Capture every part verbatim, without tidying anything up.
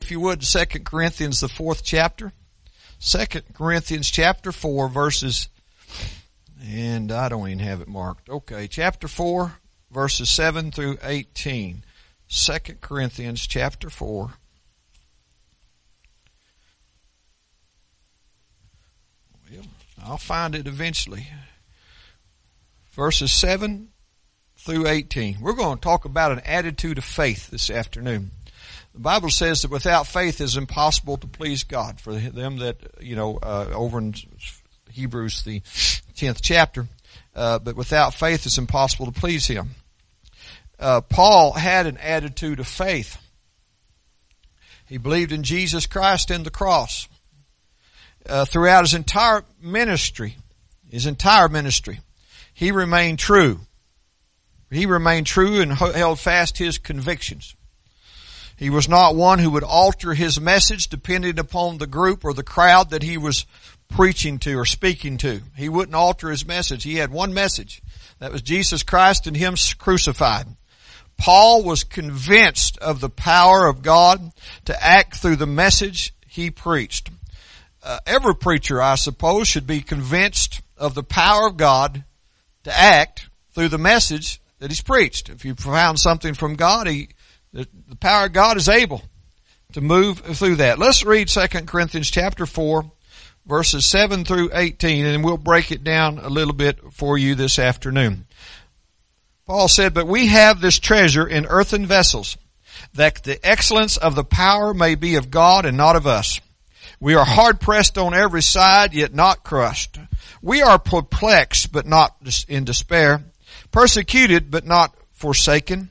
if you would, to Second Corinthians, the fourth chapter. Second Corinthians chapter four, verses, and I don't even have it marked. Okay, chapter four, verses seven through eighteen. Second Corinthians chapter four. Well, I'll find it eventually. Verses seven through eighteen. We're going to talk about an attitude of faith this afternoon. The Bible says that without faith it is impossible to please God. For them that, you know, uh, over in Hebrews, the tenth chapter, uh, but without faith it's impossible to please Him. Uh, Paul had an attitude of faith. He believed in Jesus Christ and the cross. Uh, throughout his entire ministry, his entire ministry, he remained true. He remained true and held fast his convictions. He was not one who would alter his message depending upon the group or the crowd that he was preaching to or speaking to. He wouldn't alter his message. He had one message. That was Jesus Christ and Him crucified. Paul was convinced of the power of God to act through the message he preached. Uh, every preacher, I suppose, should be convinced of the power of God to act through the message that he's preached. If you found something from God, he The, the power of God is able to move through that. Let's read Second Corinthians chapter four, verses seven through eighteen, and we'll break it down a little bit for you this afternoon. Paul said, "But we have this treasure in earthen vessels, that the excellence of the power may be of God and not of us. We are hard pressed on every side, yet not crushed. We are perplexed, but not in despair. Persecuted, but not forsaken.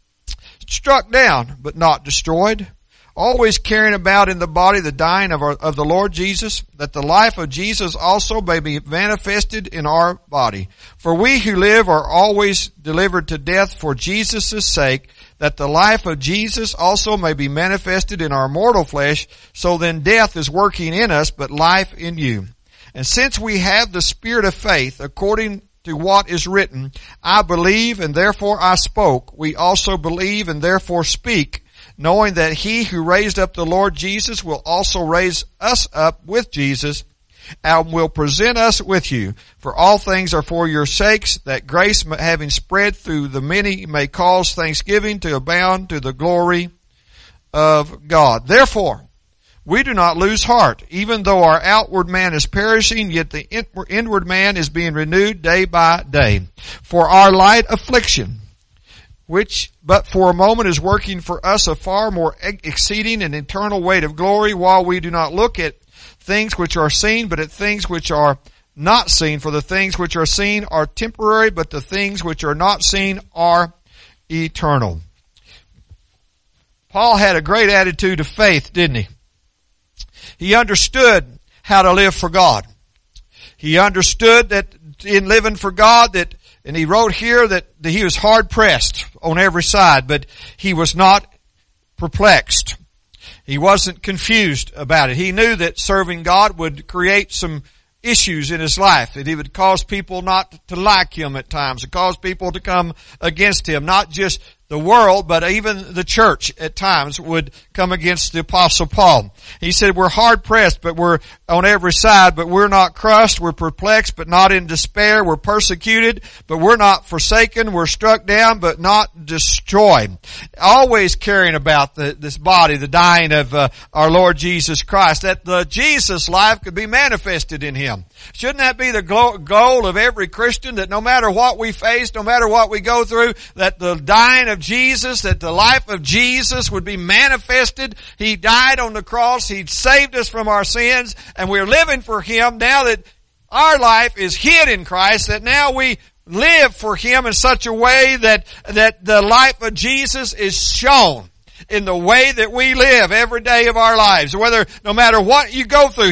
Struck down, but not destroyed, always carrying about in the body the dying of, our, of the Lord Jesus, that the life of Jesus also may be manifested in our body. For we who live are always delivered to death for Jesus' sake, that the life of Jesus also may be manifested in our mortal flesh. So then death is working in us, but life in you. And since we have the spirit of faith, according to what is written, I believe and therefore I spoke. We also believe and therefore speak, knowing that He who raised up the Lord Jesus will also raise us up with Jesus and will present us with you. For all things are for your sakes, that grace having spread through the many may cause thanksgiving to abound to the glory of God. Therefore, we do not lose heart, even though our outward man is perishing, yet the inward man is being renewed day by day. For our light affliction, which but for a moment is working for us a far more exceeding and eternal weight of glory, while we do not look at things which are seen, but at things which are not seen. For the things which are seen are temporary, but the things which are not seen are eternal." Paul had a great attitude of faith, didn't he? He understood how to live for God. He understood that in living for God, that, and he wrote here that, that he was hard pressed on every side, but he was not perplexed. He wasn't confused about it. He knew that serving God would create some issues in his life, that he would cause people not to like him at times, and cause people to come against him, not just the world, but even the church at times would come against the Apostle Paul. He said, we're hard pressed, but we're on every side, but we're not crushed. We're perplexed, but not in despair. We're persecuted, but we're not forsaken. We're struck down, but not destroyed. Always caring about the, this body, the dying of uh, our Lord Jesus Christ, that the Jesus life could be manifested in Him. Shouldn't that be the goal of every Christian, that no matter what we face, no matter what we go through, that the dying of Jesus, that the life of Jesus would be manifested? He died on the cross. He saved us from our sins, and we're living for Him now that our life is hid in Christ, that now we live for Him in such a way that, that the life of Jesus is shown in the way that we live every day of our lives. Whether, no matter what you go through, he,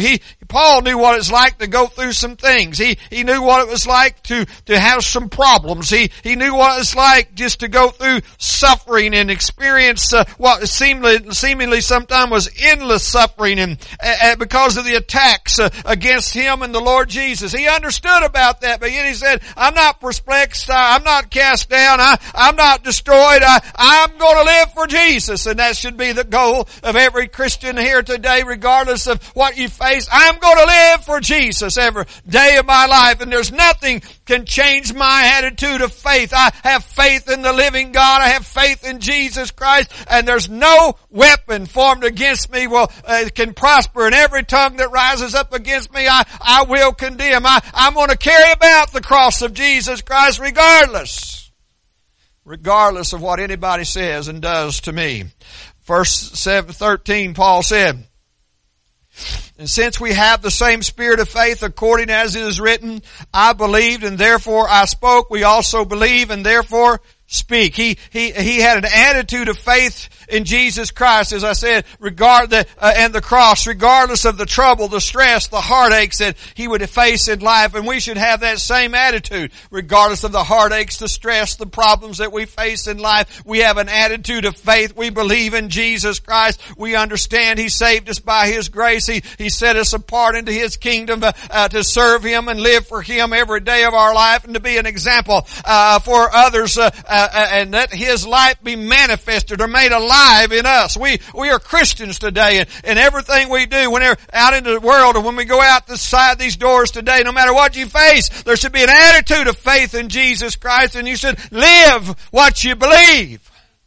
Paul knew what it's like to go through some things. He, he knew what it was like to, to have some problems. He, he knew what it's like just to go through suffering and experience uh, what seemingly, seemingly sometimes was endless suffering and, uh, because of the attacks uh, against him and the Lord Jesus. He understood about that, but yet he said, I'm not perplexed. I'm not cast down. I, I'm not destroyed. I, I'm going to live for Jesus. And that should be the goal of every Christian here today, regardless of what you face. I'm going to live for Jesus every day of my life, and there's nothing can change my attitude of faith. I have faith in the living God. I have faith in Jesus Christ, and there's no weapon formed against me will uh, can prosper, and every tongue that rises up against me, I, I will condemn. I, I'm going to carry about the cross of Jesus Christ regardless. Regardless of what anybody says and does to me. Verse seven, thirteen, Paul said, and since we have the same spirit of faith, according as it is written, I believed and therefore I spoke, we also believe and therefore speak. He, he, he had an attitude of faith in Jesus Christ, as I said, regard the, uh, and the cross, regardless of the trouble, the stress, the heartaches that he would face in life. And we should have that same attitude, regardless of the heartaches, the stress, the problems that we face in life. We have an attitude of faith. We believe in Jesus Christ. We understand He saved us by His grace. He, He set us apart into His kingdom uh, uh, to serve Him and live for Him every day of our life, and to be an example uh, for others, uh, uh, and let His life be manifested or made alive in us. We, we are Christians today, and, and everything we do when we're out into the world, and when we go out this side these doors today, no matter what you face, there should be an attitude of faith in Jesus Christ, and you should live what you believe.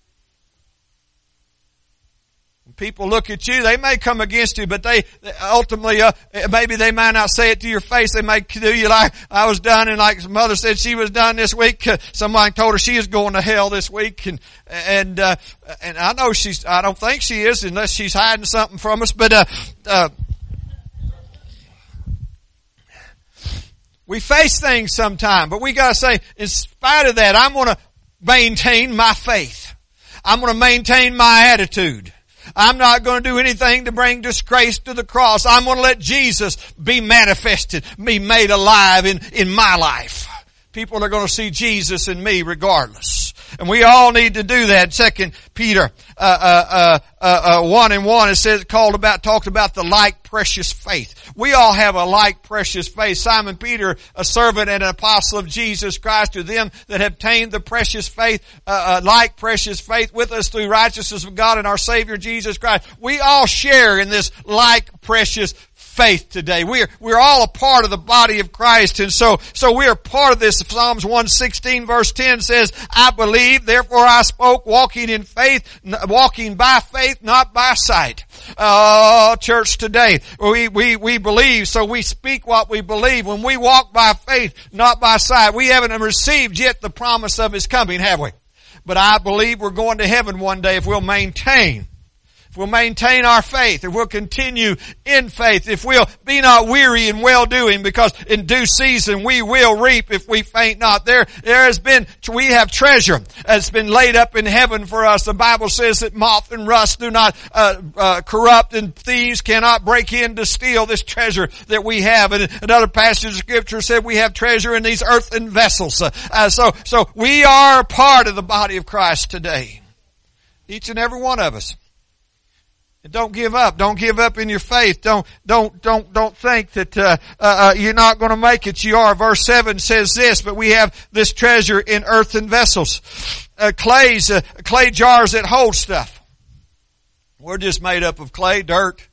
When people look at you, they may come against you, but they ultimately, uh, maybe they might not say it to your face. They may do you like I was done, and like mother said she was done this week. Uh, somebody told her she is going to hell this week, and and uh, and I know she's. I don't think she is, unless she's hiding something from us. But uh, uh, we face things sometime, but we got to say, in spite of that, I'm going to maintain my faith. I'm going to maintain my attitude. I'm not going to do anything to bring disgrace to the cross. I'm going to let Jesus be manifested, be made alive in, in my life. People are going to see Jesus in me regardless. And we all need to do that. Second Peter, uh, uh, uh, uh, one and one, it says, called about, talked about the like precious faith. We all have a like precious faith. Simon Peter, a servant and an apostle of Jesus Christ, to them that have obtained the precious faith, uh, uh, like precious faith with us through righteousness of God and our Savior Jesus Christ. We all share in this like precious faith today. We're, we're all a part of the body of Christ, and so, so we're part of this. Psalms one sixteen verse ten says, I believe, therefore I spoke, walking in faith, walking by faith, not by sight. Oh, church today, we, we, we believe, so we speak what we believe. When we walk by faith, not by sight, we haven't received yet the promise of His coming, have we? But I believe we're going to heaven one day if we'll maintain If we'll maintain our faith, if we'll continue in faith, if we'll be not weary in well-doing, because in due season we will reap if we faint not. There, there has been, we have treasure that's been laid up in heaven for us. The Bible says that moth and rust do not uh, uh, corrupt, and thieves cannot break in to steal this treasure that we have. And another passage of Scripture said we have treasure in these earthen vessels. Uh, uh, so, so we are part of the body of Christ today. Each and every one of us. And don't give up. Don't give up in your faith. Don't, don't, don't, don't think that, uh, uh, you're not going to make it. You are. Verse seven says this, but we have this treasure in earthen vessels. Uh, clays, uh, clay jars that hold stuff. We're just made up of clay, dirt.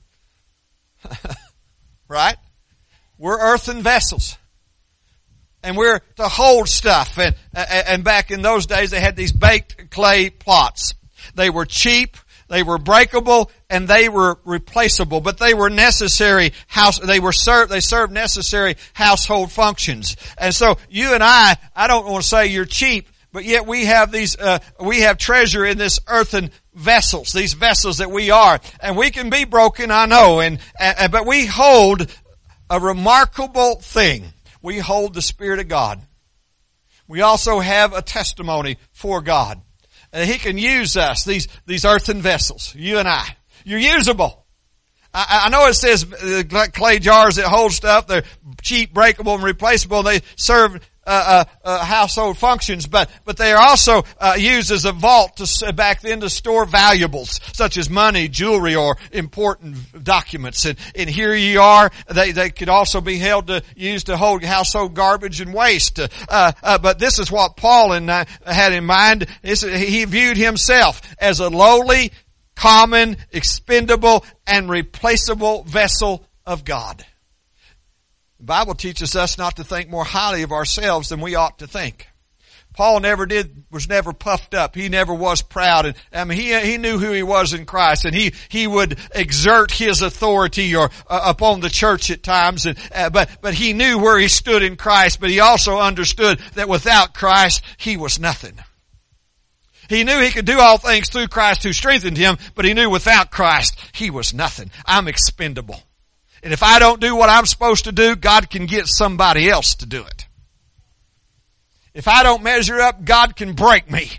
Right? We're earthen vessels. And we're to hold stuff. And, and back in those days they had these baked clay pots. They were cheap. They were breakable, and they were replaceable, but they were necessary house, they were served, they served necessary household functions. And so you and I, I don't want to say you're cheap, but yet we have these, uh, we have treasure in this earthen vessels, these vessels that we are. And we can be broken, I know, and, and but we hold a remarkable thing. We hold the Spirit of God. We also have a testimony for God. And He can use us, these, these earthen vessels, you and I. You're usable. I, I know it says clay jars that hold stuff. They're cheap, breakable, and replaceable. They serve Uh, uh, uh, household functions, but but they are also uh, used as a vault to back then to store valuables such as money, jewelry, or important documents. And and here you are. They they could also be held to used to hold household garbage and waste. Uh, uh, but this is what Paul and uh, had in mind. This, he viewed himself as a lowly, common, expendable, and replaceable vessel of God. The Bible teaches us not to think more highly of ourselves than we ought to think. Paul never did, was never puffed up. He never was proud. And, I mean, he, he knew who he was in Christ, and he, he would exert his authority or, uh, upon the church at times. And, uh, but, but he knew where he stood in Christ, but he also understood that without Christ, he was nothing. He knew he could do all things through Christ who strengthened him, but he knew without Christ, he was nothing. I'm expendable. And if I don't do what I'm supposed to do, God can get somebody else to do it. If I don't measure up, God can break me.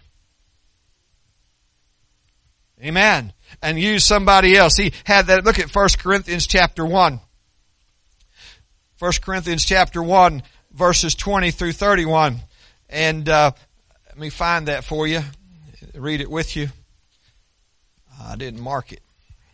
Amen. And use somebody else. He had that. Look at First Corinthians chapter one. First Corinthians chapter one, verses twenty through thirty-one. And uh, let me find that for you. Read it with you. I didn't mark it.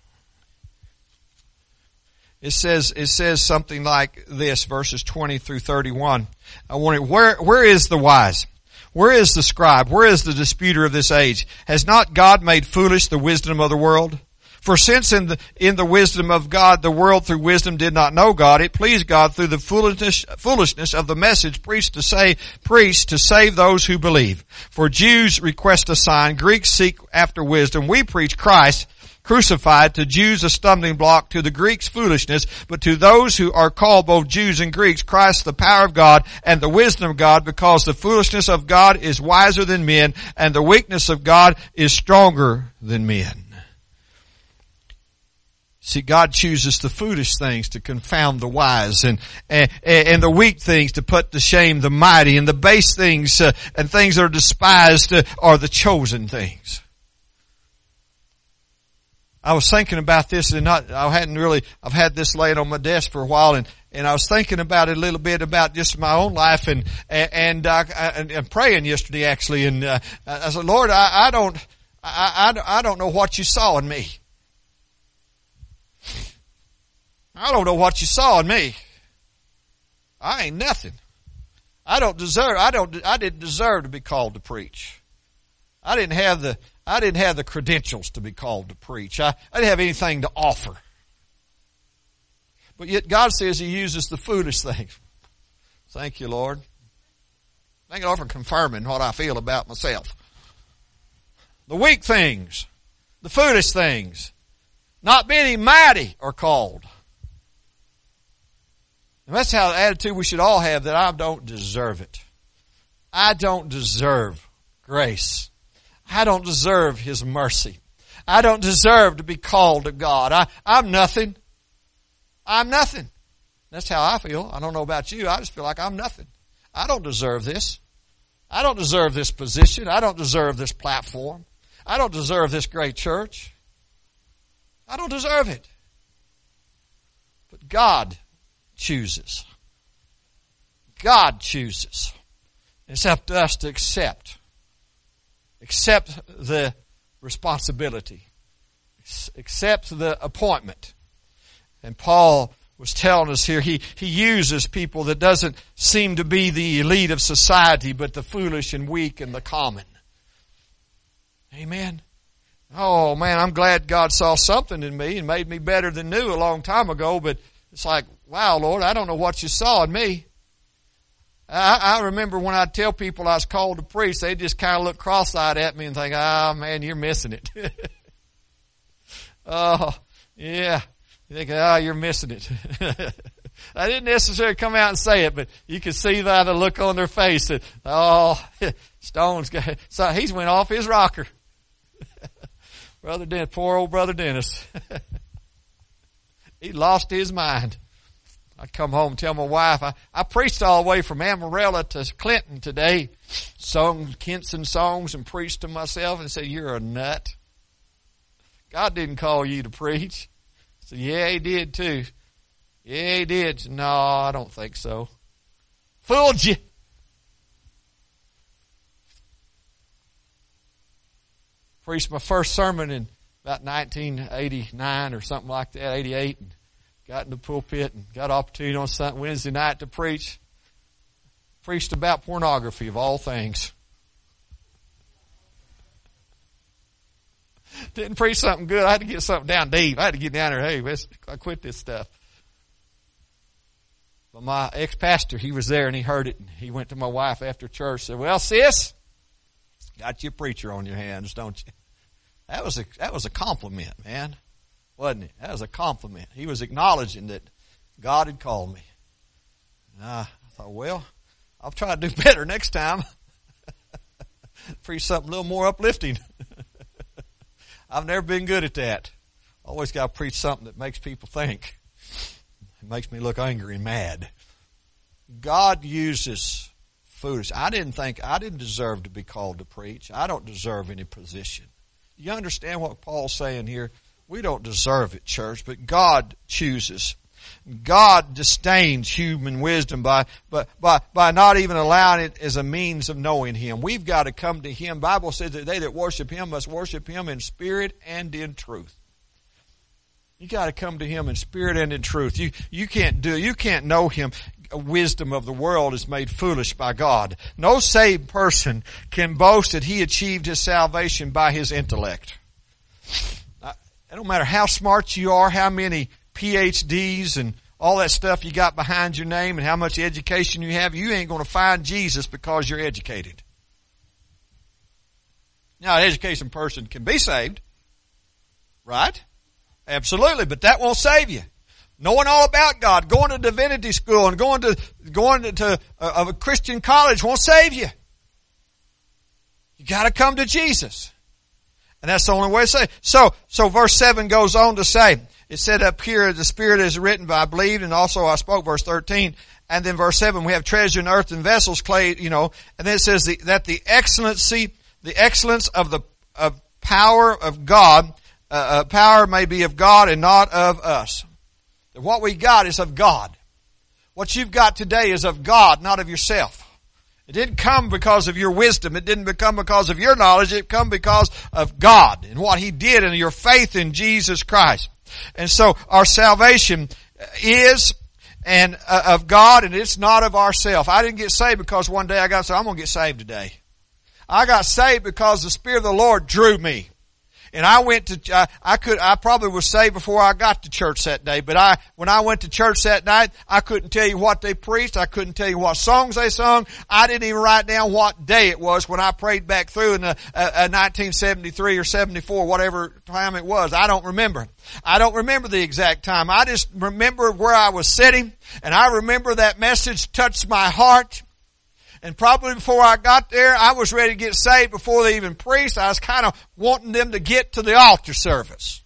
It says, it says something like this, verses twenty through thirty-one. I want it, where, where is the wise? Where is the scribe? Where is the disputer of this age? Has not God made foolish the wisdom of the world? For since in the, in the wisdom of God, the world through wisdom did not know God, it pleased God through the foolishness, foolishness of the message preached to say, preached to save those who believe. For Jews request a sign, Greeks seek after wisdom. We preach Christ crucified, to Jews a stumbling block, to the Greeks foolishness, but to those who are called both Jews and Greeks, Christ the power of God and the wisdom of God, because the foolishness of God is wiser than men, and the weakness of God is stronger than men. See, God chooses the foolish things to confound the wise, and and, and the weak things to put to shame the mighty, and the base things uh, and things that are despised uh, are the chosen things. I was thinking about this, and not, I hadn't really, I've had this laying on my desk for a while, and, and I was thinking about it a little bit about just my own life, and, and, uh, and, and praying yesterday actually, and, uh, I said, Lord, I, I don't, I, I, I don't know what you saw in me. I don't know what you saw in me. I ain't nothing. I don't deserve, I don't, I didn't deserve to be called to preach. I didn't have the, I didn't have the credentials to be called to preach. I, I didn't have anything to offer. But yet God says He uses the foolish things. Thank you, Lord. Thank you, Lord, for confirming what I feel about myself. The weak things, the foolish things, not many mighty are called. And that's how the attitude we should all have, that I don't deserve it. I don't deserve grace. I don't deserve His mercy. I don't deserve to be called to God. I, I'm nothing. I'm nothing. That's how I feel. I don't know about you. I just feel like I'm nothing. I don't deserve this. I don't deserve this position. I don't deserve this platform. I don't deserve this great church. I don't deserve it. But God chooses. God chooses. It's up to us to accept. Accept the responsibility. Accept the appointment. And Paul was telling us here, he, he uses people that doesn't seem to be the elite of society, but the foolish and weak and the common. Amen. Oh man, I'm glad God saw something in me and made me better than new a long time ago, but it's like, wow, Lord, I don't know what you saw in me. I, I remember when I tell people I was called to preach, they just kind of look cross-eyed at me and think, ah, oh, man, you're missing it. Oh, yeah. You think, oh, you're missing it. I didn't necessarily come out and say it, but you could see by the look on their face that, oh, Stone's got, so he's went off his rocker. Brother Dennis, poor old Brother Dennis. He lost his mind. I come home and tell my wife, I, I preached all the way from Amarillo to Clinton today, sung Kenson songs and preached to myself and said, you're a nut. God didn't call you to preach. said, yeah, he did too. Yeah, he did. Said, no, I don't think so. Fooled you. Preached my first sermon in about nineteen eighty-nine or something like that, eighty-eight, and got in the pulpit and got opportunity on Sunday, Wednesday night to preach. Preached about pornography of all things. Didn't preach something good. I had to get something down deep. I had to get down there. Hey, let's, I quit this stuff. But my ex-pastor, he was there and he heard it. And he went to my wife after church and said, well, sis, got you a preacher on your hands, don't you? That was a, that was a compliment, man. Wasn't it? That was a compliment. He was acknowledging that God had called me. And I thought, well, I'll try to do better next time. Preach something a little more uplifting. I've never been good at that. Always got to preach something that makes people think. It makes me look angry and mad. God uses foolish. I didn't think, I didn't deserve to be called to preach. I don't deserve any position. You understand what Paul's saying here? We don't deserve it, church, but God chooses. God disdains human wisdom by, by, by, by not even allowing it as a means of knowing Him. We've got to come to Him. The Bible says that they that worship Him must worship Him in spirit and in truth. You got to come to Him in spirit and in truth. You, you can't do, you can't know Him. Wisdom of the world is made foolish by God. No saved person can boast that he achieved his salvation by his intellect. It don't matter how smart you are, how many P H Ds and all that stuff you got behind your name and how much education you have, you ain't going to find Jesus because you're educated. Now, an educated person can be saved, right? Absolutely, but that won't save you. Knowing all about God, going to divinity school and going to going to, to a, a Christian college won't save you. You got to come to Jesus. And that's the only way to say it. So, so verse seven goes on to say, it said up here, the Spirit is written, but I believed, and also I spoke, verse thirteen. And then verse seven, we have treasure in earthen vessels, clay, you know. And then it says the, that the excellency, the excellence of the of power of God, uh, uh, power may be of God and not of us. That what we got is of God. What you've got today is of God, not of yourself. It didn't come because of your wisdom. It didn't come because of your knowledge. It come because of God and what He did and your faith in Jesus Christ. And so our salvation is and uh, of God, and it's not of ourselves. I didn't get saved because one day I got saved. I'm going to get saved today. I got saved because the Spirit of the Lord drew me. And I went to, uh, I could, I probably was saved before I got to church that day. But I, when I went to church that night, I couldn't tell you what they preached. I couldn't tell you what songs they sung. I didn't even write down what day it was when I prayed back through in the, uh, uh, nineteen seventy-three or seventy-four, whatever time it was. I don't remember. I don't remember the exact time. I just remember where I was sitting, and I remember that message touched my heart. And probably before I got there, I was ready to get saved before they even preached. I was kind of wanting them to get to the altar service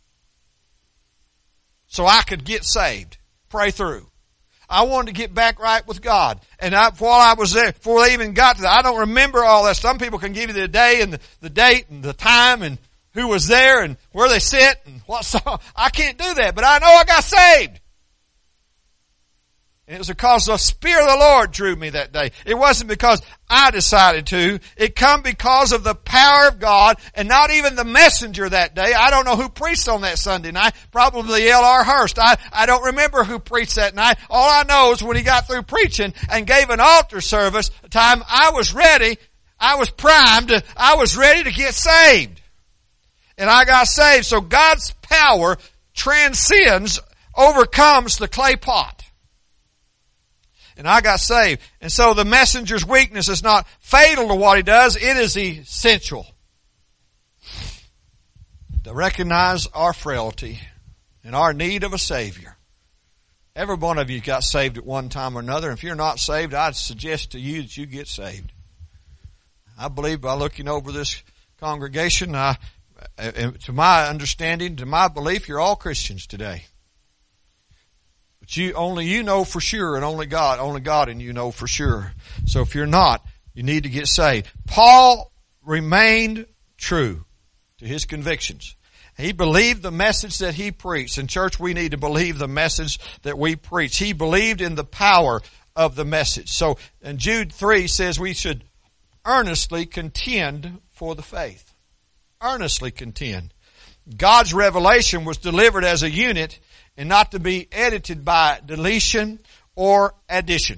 so I could get saved, pray through. I wanted to get back right with God. And I, while I was there, before they even got to that, I don't remember all that. Some people can give you the day and the, the date and the time and who was there and where they sit and what song. I can't do that, but I know I got saved. And it was because the Spirit of the Lord drew me that day. It wasn't because I decided to. It come because of the power of God, and not even the messenger that day. I don't know who preached on that Sunday night. Probably L R Hurst. I, I don't remember who preached that night. All I know is when he got through preaching and gave an altar service time, I was ready. I was primed. I was ready to get saved. And I got saved. So God's power transcends, overcomes the clay pot. And I got saved. And so the messenger's weakness is not fatal to what he does. It is essential. To recognize our frailty and our need of a Savior. Every one of you got saved at one time or another. If you're not saved, I'd suggest to you that you get saved. I believe by looking over this congregation, I, to my understanding, to my belief, you're all Christians today. But you, only you know for sure, and only God, only God and you know for sure. So if you're not, you need to get saved. Paul remained true to his convictions. He believed the message that he preached. In church, we need to believe the message that we preach. He believed in the power of the message. So, and Jude three says we should earnestly contend for the faith. Earnestly contend. God's revelation was delivered as a unit and not to be edited by deletion or addition.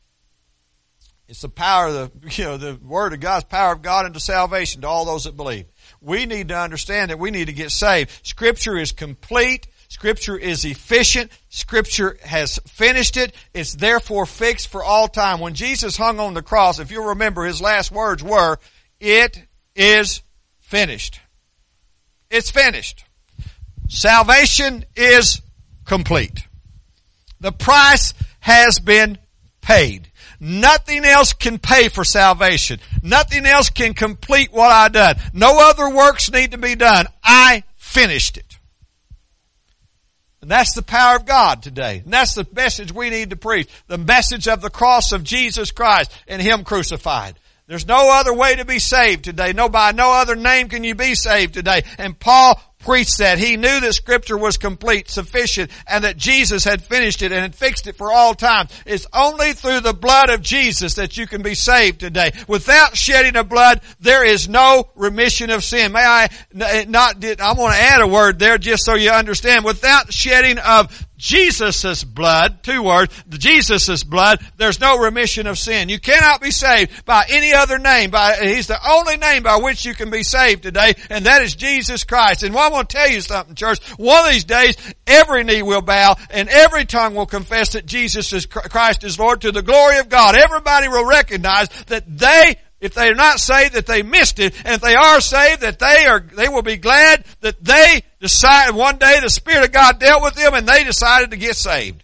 It's the power of the, you know, the Word of God's power of God unto salvation to all those that believe. We need to understand that we need to get saved. Scripture is complete. Scripture is efficient. Scripture has finished it. It's therefore fixed for all time. When Jesus hung on the cross, if you'll remember, his last words were, "It is finished." It's finished. Salvation is complete. The price has been paid. Nothing else can pay for salvation. Nothing else can complete what I done. No other works need to be done. I finished it. And that's the power of God today. And that's the message we need to preach. The message of the cross of Jesus Christ and Him crucified. There's no other way to be saved today. No, by no other name can you be saved today. And Paul preached that. He knew that Scripture was complete, sufficient, and that Jesus had finished it and had fixed it for all time. It's only through the blood of Jesus that you can be saved today. Without shedding of blood, there is no remission of sin. May I not, I want to add a word there just so you understand. Without shedding of Jesus' blood, two words, Jesus' blood, there's no remission of sin. You cannot be saved by any other name. By, He's the only name by which you can be saved today, and that is Jesus Christ. And I want to tell you something, church. One of these days, every knee will bow, and every tongue will confess that Jesus is Christ is Lord to the glory of God. Everybody will recognize that they, if they're not saved, that they missed it, and if they are saved, that they are, they will be glad that they decided one day the Spirit of God dealt with them and they decided to get saved.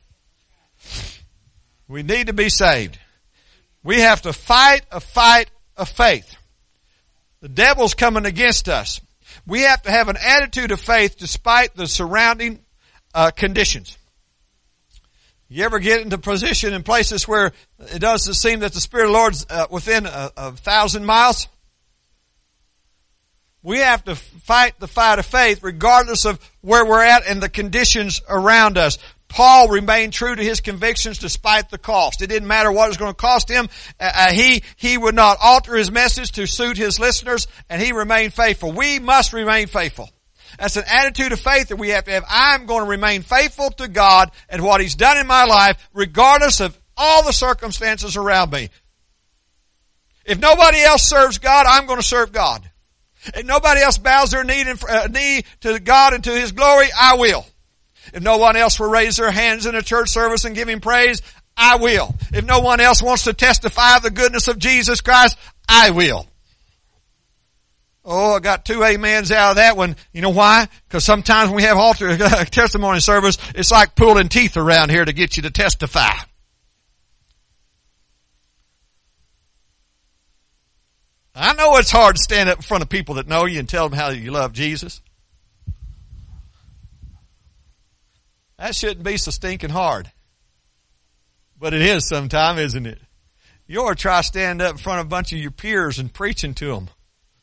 We need to be saved. We have to fight a fight of faith. The devil's coming against us. We have to have an attitude of faith despite the surrounding uh, conditions. You ever get into position in places where it doesn't seem that the Spirit of the Lord's uh, within a, a thousand miles? We have to fight the fight of faith regardless of where we're at and the conditions around us. Paul remained true to his convictions despite the cost. It didn't matter what it was going to cost him. Uh, he, he would not alter his message to suit his listeners, and he remained faithful. We must remain faithful. That's an attitude of faith that we have to have. I'm going to remain faithful to God and what He's done in my life, regardless of all the circumstances around me. If nobody else serves God, I'm going to serve God. If nobody else bows their knee, in, uh, knee to God and to His glory, I will. If no one else will raise their hands in a church service and give Him praise, I will. If no one else wants to testify of the goodness of Jesus Christ, I will. Oh, I got two amens out of that one. You know why? Because sometimes when we have altar uh, testimony service, it's like pulling teeth around here to get you to testify. I know it's hard to stand up in front of people that know you and tell them how you love Jesus. That shouldn't be so stinking hard. But it is sometime, isn't it? You ought to try to stand up in front of a bunch of your peers and preaching to them.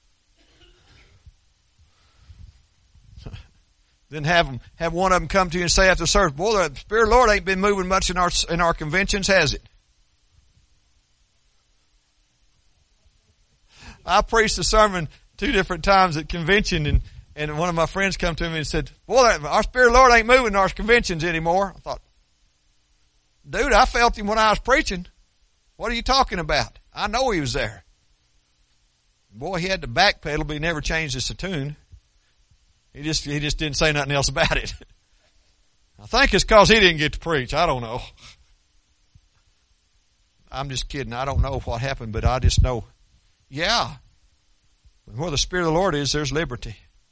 Then have them, have one of them come to you and say after service, boy, the Spirit of the Lord ain't been moving much in our, in our conventions, has it? I preached a sermon two different times at convention, and, and one of my friends come to me and said, boy, our Spirit of the Lord ain't moving in our conventions anymore. I thought, dude, I felt Him when I was preaching. What are you talking about? I know He was there. Boy, He had to backpedal, but He never changed His tune. He just, he just didn't say nothing else about it. I think it's because he didn't get to preach. I don't know. I'm just kidding. I don't know what happened, but I just know, yeah, where the Spirit of the Lord is, there's liberty.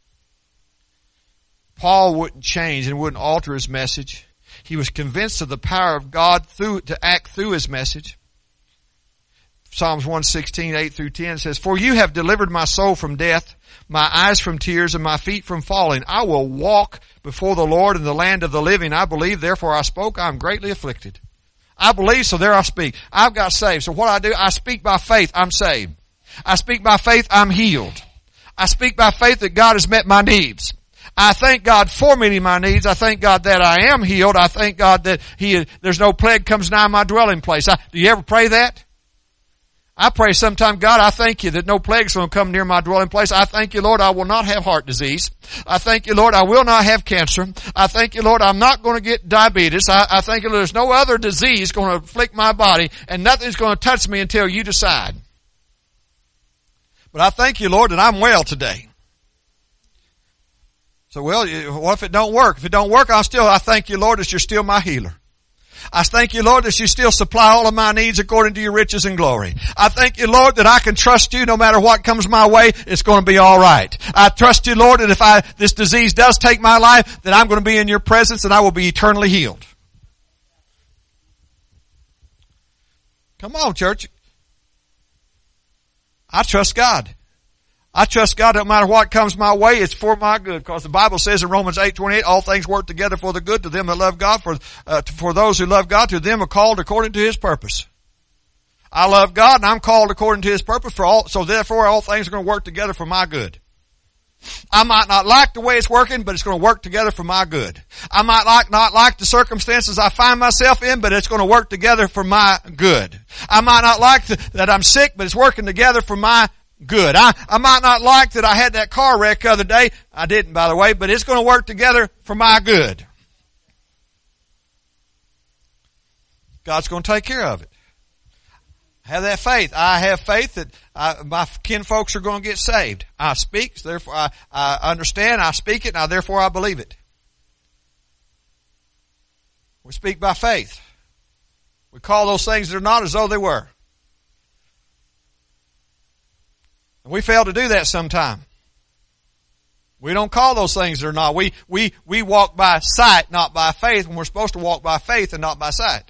Paul wouldn't change and wouldn't alter his message. He was convinced of the power of God through, to act through his message. Psalms one sixteen, eight through ten says, for you have delivered my soul from death, my eyes from tears, and my feet from falling. I will walk before the Lord in the land of the living. I believe, therefore I spoke. I am greatly afflicted. I believe, so there I speak. I've got saved. So what I do, I speak by faith, I'm saved. I speak by faith, I'm healed. I speak by faith that God has met my needs. I thank God for meeting my needs. I thank God that I am healed. I thank God that He, there's no plague comes nigh my dwelling place. I, do you ever pray that? I pray sometime, God, I thank you that no plague's going to come near my dwelling place. I thank you, Lord, I will not have heart disease. I thank you, Lord, I will not have cancer. I thank you, Lord, I'm not going to get diabetes. I, I thank you, Lord, there's no other disease going to afflict my body, and nothing's going to touch me until you decide. But I thank you, Lord, that I'm well today. So, well, what if it don't work? If it don't work, I'll still, I thank you, Lord, that you're still my healer. I thank you, Lord, that you still supply all of my needs according to your riches and glory. I thank you, Lord, that I can trust you no matter what comes my way, it's going to be all right. I trust you, Lord, that if I, this disease does take my life, that I'm going to be in your presence and I will be eternally healed. Come on, church. I trust God. I trust God no matter what comes my way, it's for my good. Because the Bible says in Romans eight twenty-eight, all things work together for the good to them that love God, for, uh, for those who love God, to them are called according to His purpose. I love God and I'm called according to His purpose for all, so therefore all things are going to work together for my good. I might not like the way it's working, but it's going to work together for my good. I might like, not like the circumstances I find myself in, but it's going to work together for my good. I might not like the, that I'm sick, but it's working together for my good. I, I might not like that I had that car wreck the other day. I didn't, by the way, but it's going to work together for my good. God's going to take care of it. Have that faith. I have faith that I, my kinfolks are going to get saved. I speak, so therefore I, I understand, I speak it, now therefore I believe it. We speak by faith. We call those things that are not as though they were. And we fail to do that sometime. We don't call those things that are not. We, we, we walk by sight, not by faith, when we're supposed to walk by faith and not by sight.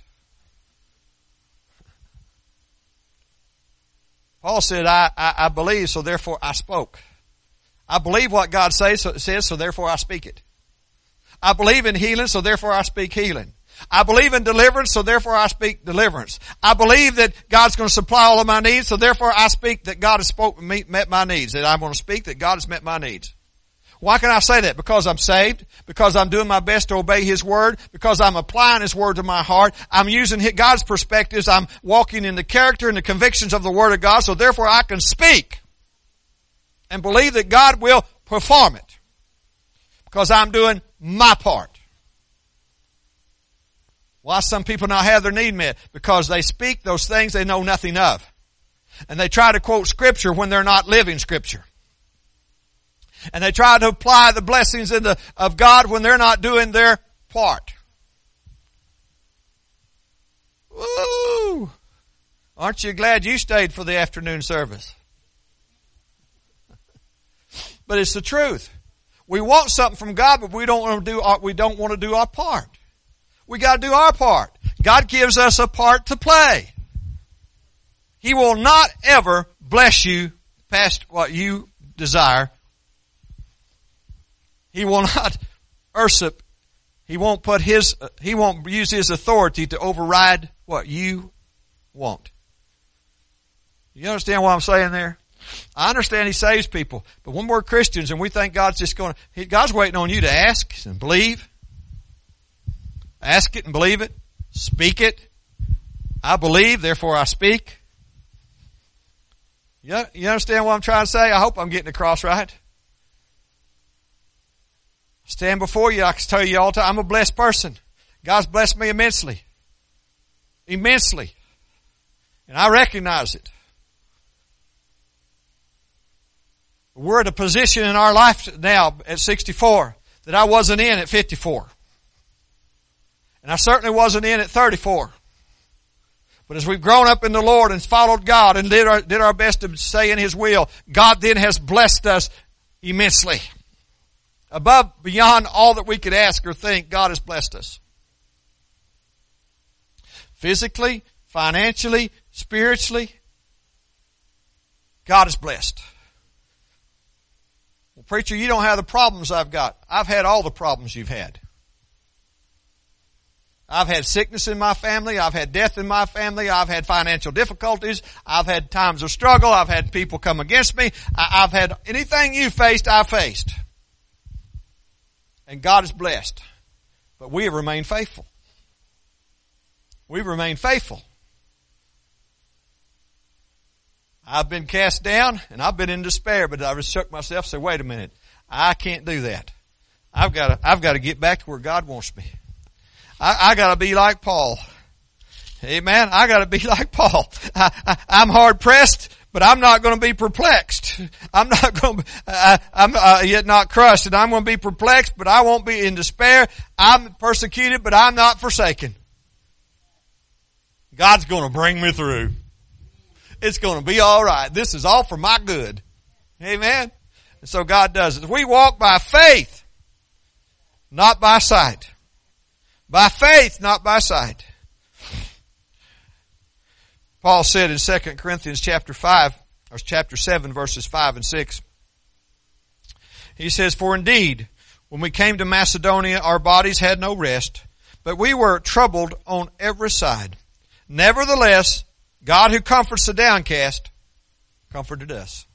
Paul said, I, I, I believe, so therefore I spoke. I believe what God says, so, says, so therefore I speak it. I believe in healing, so therefore I speak healing. I believe in deliverance, so therefore I speak deliverance. I believe that God's going to supply all of my needs, so therefore I speak that God has spoke, met my needs. That I'm going to speak that God has met my needs. Why can I say that? Because I'm saved, because I'm doing my best to obey His Word, because I'm applying His Word to my heart, I'm using God's perspectives, I'm walking in the character and the convictions of the Word of God, so therefore I can speak and believe that God will perform it. Because I'm doing my part. Why some people not have their need met? Because they speak those things they know nothing of. And they try to quote Scripture when they're not living Scripture. And they try to apply the blessings in the, of God when they're not doing their part. Woo! Aren't you glad you stayed for the afternoon service? But it's the truth. We want something from God, but we don't want to do our, we don't want to do our part. We got to do our part. God gives us a part to play. He will not ever bless you past what you desire. He will not usurp. He won't put his, he won't use his authority to override what you want. You understand what I'm saying there? I understand He saves people, but when we're Christians and we think God's just going to, God's waiting on you to ask and believe. Ask it and believe it. Speak it. I believe, therefore I speak. You, you understand what I'm trying to say? I hope I'm getting across right. Stand before you, I can tell you all the time, I'm a blessed person. God's blessed me immensely. Immensely. And I recognize it. We're at a position in our life now at sixty-four that I wasn't in at fifty-four. And I certainly wasn't in at thirty-four. But as we've grown up in the Lord and followed God and did our, did our best to stay in His will, God then has blessed us immensely. Above, beyond all that we could ask or think, God has blessed us. Physically, financially, spiritually, God is blessed. Well, preacher, you don't have the problems I've got. I've had all the problems you've had. I've had sickness in my family. I've had death in my family. I've had financial difficulties. I've had times of struggle. I've had people come against me. I've had anything you faced, I faced. and God is blessed. But we have remained faithful. We've remained faithful. I've been cast down and I've been in despair, but I just shook myself and said, wait a minute, I can't do that. I've got to, I've got to get back to where God wants me. I, I got to be like Paul. Amen. I got to be like Paul. I, I, I'm hard pressed, but I'm not going to be perplexed. I'm not going to, I, I'm uh, yet not crushed, and I'm going to be perplexed, but I won't be in despair. I'm persecuted, but I'm not forsaken. God's going to bring me through. It's going to be all right. This is all for my good. Amen. And so God does it. We walk by faith, not by sight. By faith, not by sight. Paul said in Second Corinthians chapter five, or chapter seven, verses five and six, he says, for indeed, when we came to Macedonia, our bodies had no rest, but we were troubled on every side. Nevertheless, God who comforts the downcast comforted us.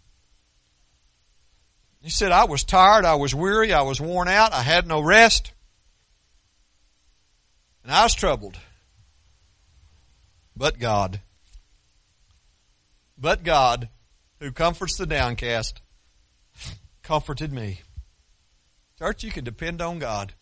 He said, I was tired, I was weary, I was worn out, I had no rest, and I was troubled. But God, but God who comforts the downcast comforted me. Church, you can depend on God.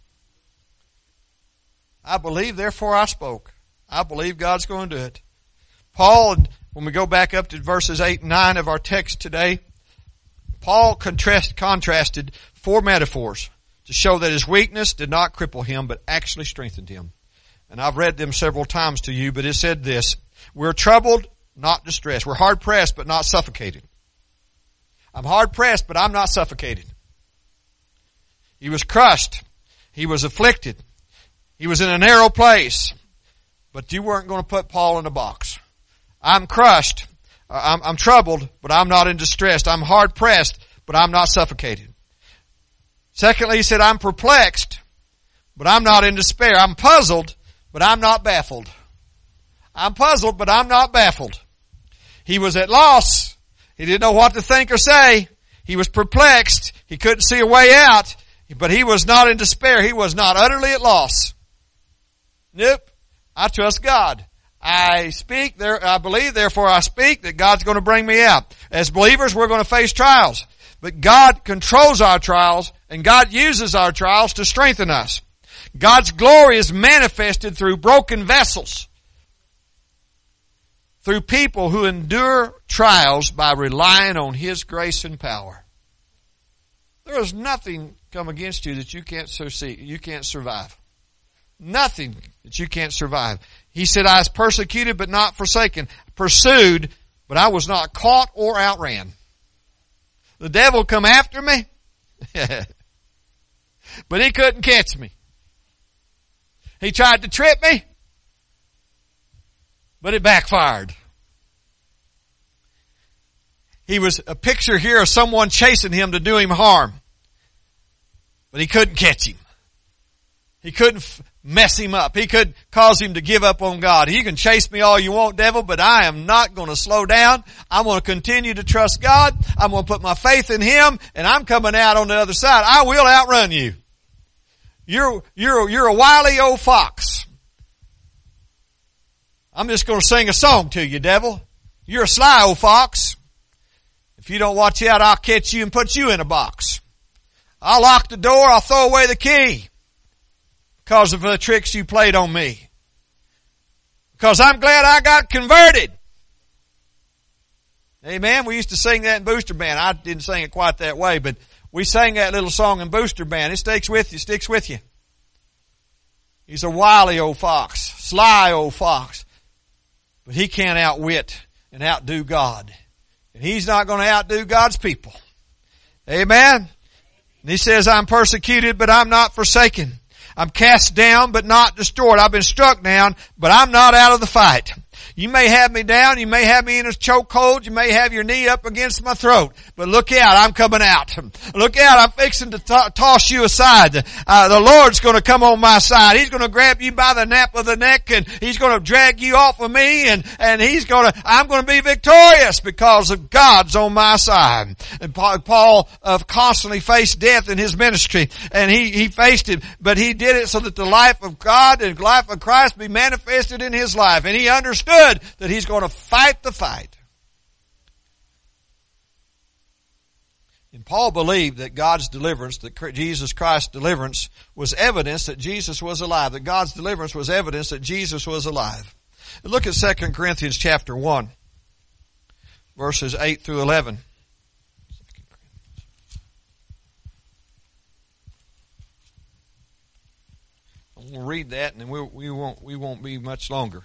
I believe, therefore I spoke. I believe God's going to do it. Paul, when we go back up to verses eight and nine of our text today, Paul contrast, contrasted four metaphors to show that his weakness did not cripple him, but actually strengthened him. And I've read them several times to you, but it said this: we're troubled, not distressed. We're hard pressed, but not suffocated. I'm hard pressed, but I'm not suffocated. He was crushed. He was afflicted. He was in a narrow place. But you weren't going to put Paul in a box. I'm crushed. I'm, I'm troubled, but I'm not in distress. I'm hard pressed, but I'm not suffocated. Secondly, he said, I'm perplexed, but I'm not in despair. I'm puzzled, but I'm not baffled. I'm puzzled, but I'm not baffled. He was at loss. He didn't know what to think or say. He was perplexed. He couldn't see a way out, but he was not in despair. He was not utterly at loss. Nope. I trust God. I speak there, I believe, therefore I speak that God's going to bring me out. As believers, we're going to face trials. But God controls our trials, and God uses our trials to strengthen us. God's glory is manifested through broken vessels, through people who endure trials by relying on His grace and power. There is nothing come against you that you can't succeed, you can't survive. Nothing that you can't survive. He said, I was persecuted but not forsaken, pursued, but I was not caught or outran. The devil come after me, but he couldn't catch me. He tried to trip me, but it backfired. He was a picture here of someone chasing him to do him harm, but he couldn't catch him. He couldn't mess him up. He could cause him to give up on God. You can chase me all you want, devil, but I am not going to slow down. I'm going to continue to trust God. I'm going to put my faith in Him, and I'm coming out on the other side. I will outrun you. You're, you're, you're a wily old fox. I'm just going to sing a song to you, devil. You're a sly old fox. If you don't watch out, I'll catch you and put you in a box. I'll lock the door. I'll throw away the key because of the tricks you played on me. Because I'm glad I got converted. Amen. We used to sing that in Booster Band. I didn't sing it quite that way, but we sang that little song in Booster Band. It sticks with you, sticks with you. He's a wily old fox, sly old fox. But he can't outwit and outdo God. And he's not going to outdo God's people. Amen. And he says, I'm persecuted, but I'm not forsaken. I'm cast down, but not destroyed. I've been struck down, but I'm not out of the fight. You may have me down. You may have me in a chokehold. You may have your knee up against my throat. But look out, I'm coming out. Look out, I'm fixing to to- toss you aside. Uh, the Lord's going to come on my side. He's going to grab you by the nape of the neck, and He's going to drag you off of me, and, and He's going to, I'm going to be victorious because of God's on my side. And Paul uh, constantly faced death in his ministry, and he, he faced it, but he did it so that the life of God and life of Christ be manifested in his life. And he understood that he's going to fight the fight. And Paul believed that God's deliverance, that Jesus Christ's deliverance was evidence that Jesus was alive, that God's deliverance was evidence that Jesus was alive. Look at Second Corinthians chapter one, verses eight through eleven. We'll read that, and then we, we won't we won't be much longer.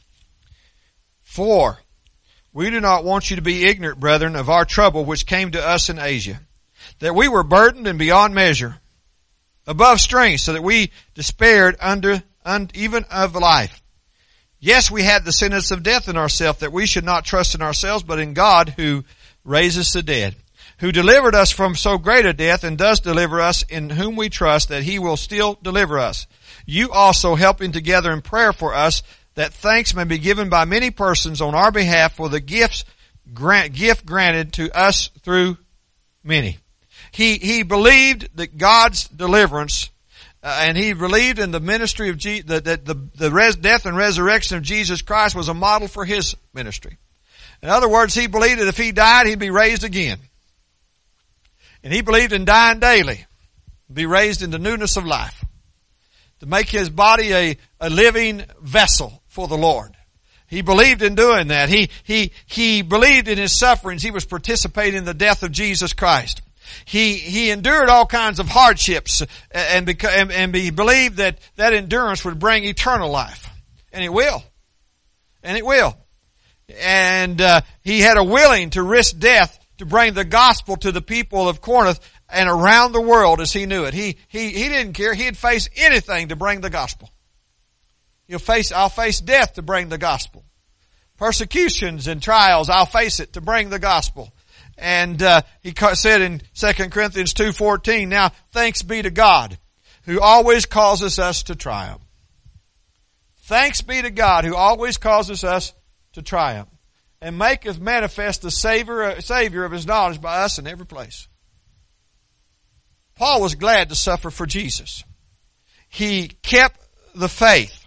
For we do not want you to be ignorant, brethren, of our trouble which came to us in Asia, that we were burdened and beyond measure, above strength, so that we despaired under un, even of life. Yes, we had the sentence of death in ourselves, that we should not trust in ourselves, but in God who raises the dead, who delivered us from so great a death, and does deliver us, in whom we trust that He will still deliver us. You also helping together in prayer for us, that thanks may be given by many persons on our behalf for the gifts grant, gift granted to us through many. He he believed that God's deliverance, uh, and he believed in the ministry of Je- that the the, the res- death and resurrection of Jesus Christ was a model for his ministry. In other words, he believed that if he died, he'd be raised again, and he believed in dying daily, be raised into newness of life, to make his body a, a living vessel for the Lord. He believed in doing that. He, he, he believed in his sufferings. He was participating in the death of Jesus Christ. He, he endured all kinds of hardships, and, beca- and, and he believed that that endurance would bring eternal life. And it will. And it will. And, uh, he had a willing to risk death to bring the gospel to the people of Corinth and around the world as he knew it. He, he, he didn't care. He'd face anything to bring the gospel. You'll face, I'll face death to bring the gospel. Persecutions and trials, I'll face it to bring the gospel. And, uh, he said in Second Corinthians two fourteen, now thanks be to God who always causes us to triumph. Thanks be to God who always causes us to triumph, and maketh manifest the Savior, Savior of His knowledge by us in every place. Paul was glad to suffer for Jesus. He kept the faith.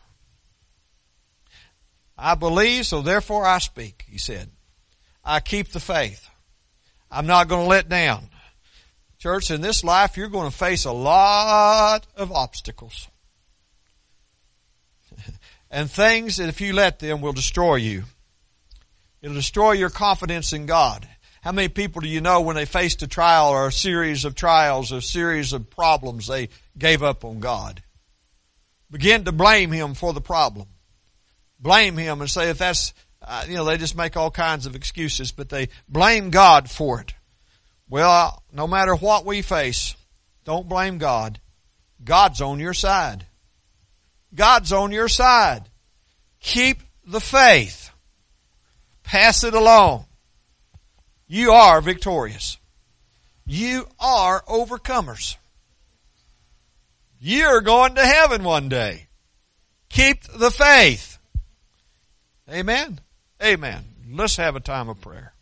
I believe, so therefore I speak, he said. I keep the faith. I'm not going to let down. Church, in this life, you're going to face a lot of obstacles. And things that if you let them will destroy you. It'll destroy your confidence in God. How many people do you know when they faced a trial or a series of trials or a series of problems, they gave up on God? Begin to blame Him for the problem. Blame Him and say if that's, uh, you know, they just make all kinds of excuses, but they blame God for it. Well, no matter what we face, don't blame God. God's on your side. God's on your side. Keep the faith. Pass it along. You are victorious. You are overcomers. You're going to heaven one day. Keep the faith. Amen? Amen. Let's have a time of prayer.